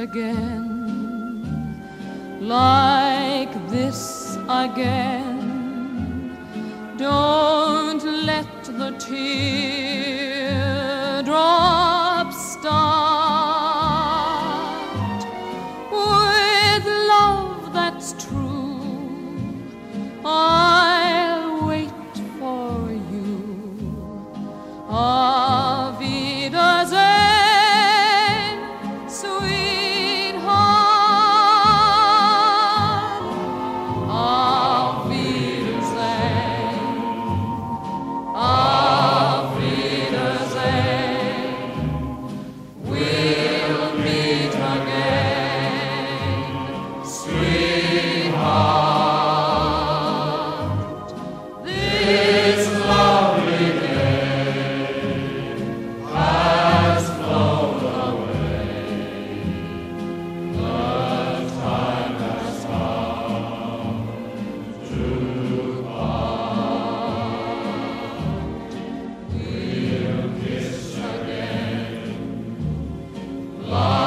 again, like this again. Don't let the teardrops start. With love that's true, I'll wait for you. Auf Wiedersehen, sweetheart. Auf Wiedersehen. Auf Wiedersehen. We'll meet again, sweetheart. This lovely day has flown away. The time has come to part. We'll kiss again, like